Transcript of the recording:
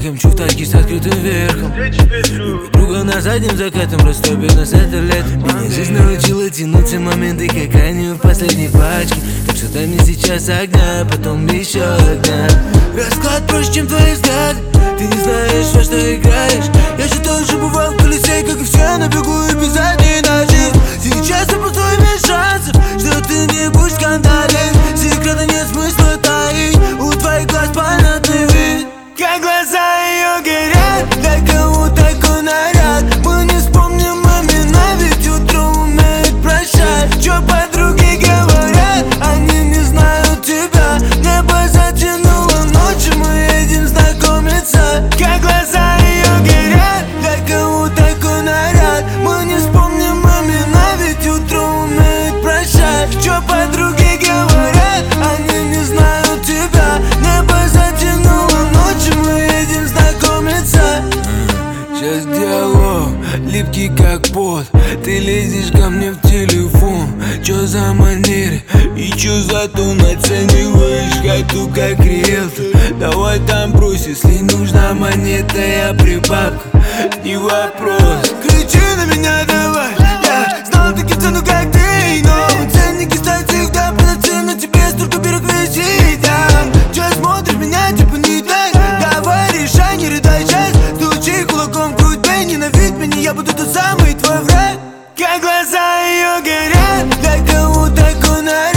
Мчу в тачке с открытым верхом. Друга на заднем закатом растопит нас это лето. Меня жизнь научила тянуться моменты, как они в последней пачке. Так что дай мне сейчас огня, потом еще огня. Расклад проще, чем твои взгляды. Ты не знаешь, во что играешь. Я же тоже бывал в колесе, как и все, на бегу и без задней ночи. Сейчас я просто имею шансов, что ты не будешь скандален. Секрета нет смысла таить, у твоих глаз понятный вид. Как глаза ее горят, для кого такой наряд. Мы не вспомним имена, ведь утро умеет прощать. Чё подруги говорят, они не знают тебя. Небо затянуло ночью, мы едем знакомиться. Как глаза ее горят, для кого такой наряд. Мы не вспомним имена, ведь утро умеет прощать. Чё подруги говорят, они не знают тебя. Небо затянуло ночью, мы едем знакомиться. Сейчас диалог, липкий как пот. Ты лезешь ко мне в телефон. Чё за манеры и чё за тон? Оцениваешь хату как риэлтор. Давай там брось, если нужна монета, я прибавка, не вопрос. Кричи на меня давай, я знал таких цену как ты. Но ценники стоят всегда полноценно, тебе столько переквизит. Чё смотришь меня, типа не так? Давай решай, не рыдай сейчас. Стучи кулаком в грудь, бей, ненавидь меня, я буду тот самый твой враг. Как глаза ее горят, для кого такой наряд.